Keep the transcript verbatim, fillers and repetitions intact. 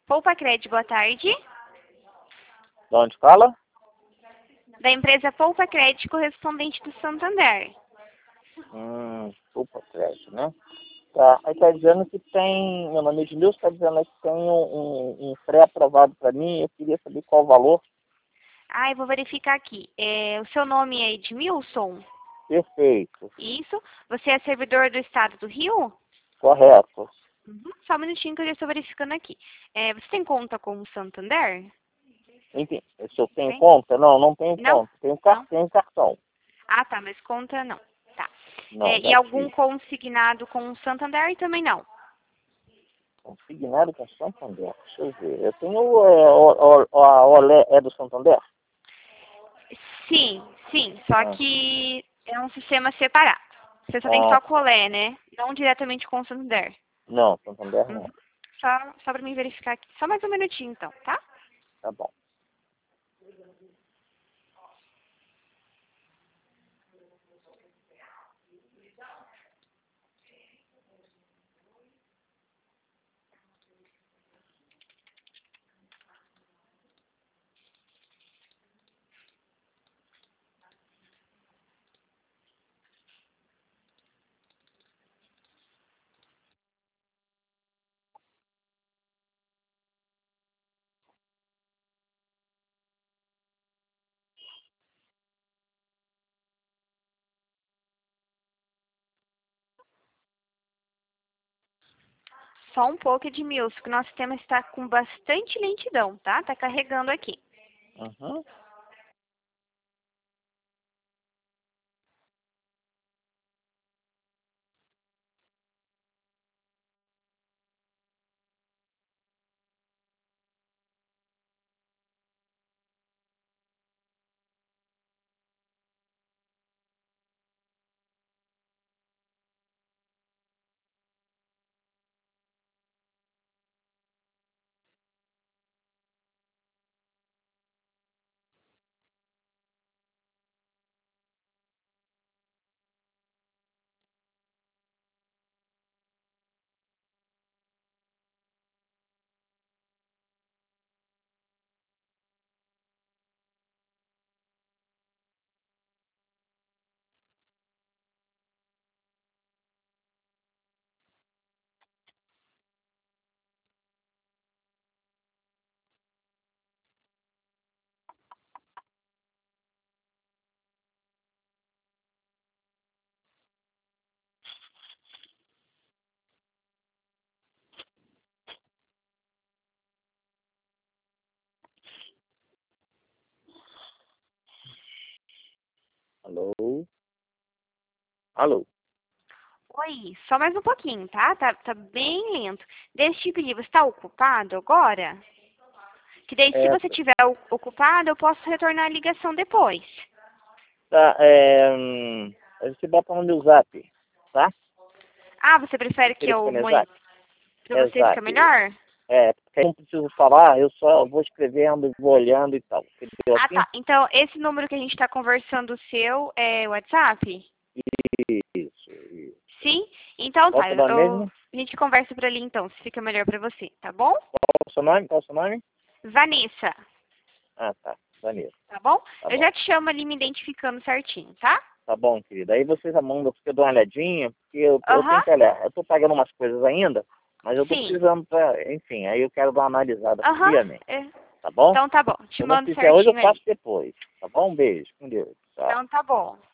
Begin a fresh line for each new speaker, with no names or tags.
Poupa Crédito, boa tarde.
De onde fala?
Da empresa Poupa Crédito, correspondente do Santander.
Hum, Poupa Crédito, né? Tá, aí tá dizendo que tem, meu nome é Edmilson, tá dizendo aí que tem um, um, um pré-aprovado para mim, eu queria saber qual o valor.
Ah, eu vou verificar aqui. É, o seu nome é Edmilson?
Perfeito,
Isso. Você é servidor do Estado do Rio?
correto.
Uhum. Só um minutinho que eu já estou verificando aqui. É, você tem conta com o Santander?
Enfim, se eu tenho
Tem?
conta? Não, não tenho
Não?
conta. Tenho, car
Não?
tenho cartão.
Ah, tá, mas conta não. Tá.
Não,
É, e
já
algum
tive.
consignado com o Santander também não?
Consignado com Santander. Deixa eu ver. Eu tenho é, o, o, a Olé é do Santander?
Sim, sim. Só
Ah,
que é um sistema separado. Você só tem
ah
só
tá.
colé, né? Não diretamente com o Santander.
Não, Santander
Uhum.
não.
Só, só para mim verificar aqui. Só mais um minutinho, então, tá?
Tá bom.
Só um pouco, Edmilson, que o nosso sistema está com bastante lentidão, tá? Tá carregando aqui.
Uhum. Alô? Alô?
Oi, só mais um pouquinho, tá? Tá, tá bem lento. Deixa eu te pedir, você está ocupado agora? Que daí, se
É,
você estiver o- ocupado, eu posso retornar a ligação depois.
tá, é, hum, a gente bota no meu zap, tá?
Ah, você
O
prefere que eu
telefone é
mande
zap?
pra
É
você ficar
zap.
melhor?
É, porque eu não preciso falar, eu só vou escrevendo, vou olhando e tal. Entendeu
Ah,
assim?
tá. Então, esse número que a gente está conversando, o seu, é o WhatsApp?
Isso, isso.
Sim? Então
Qual o
tá,
seu
eu,
nome
eu-
mesmo?
a gente conversa por ali então, se fica melhor pra você, tá bom?
Qual o seu nome? Qual o seu nome?
Vanessa,
Ah, tá. Vanessa.
tá bom?
Tá
Eu
bom.
já te chamo ali me identificando certinho, tá?
Tá bom, querida. Aí vocês mandam porque eu dou uma olhadinha, porque eu, eu tenho
Aham,
que olhar. Eu tô pagando umas coisas ainda, mas eu tô
sim.
precisando pra, enfim, aí eu quero dar uma analisada
Aham,
friamente.
é.
Tá bom?
Então tá bom,
Se
te
eu não
mando
fizer hoje, eu
certinho
faço
ali.
depois. Tá bom? Um beijo. Com Deus. Tchau.
Então tá bom.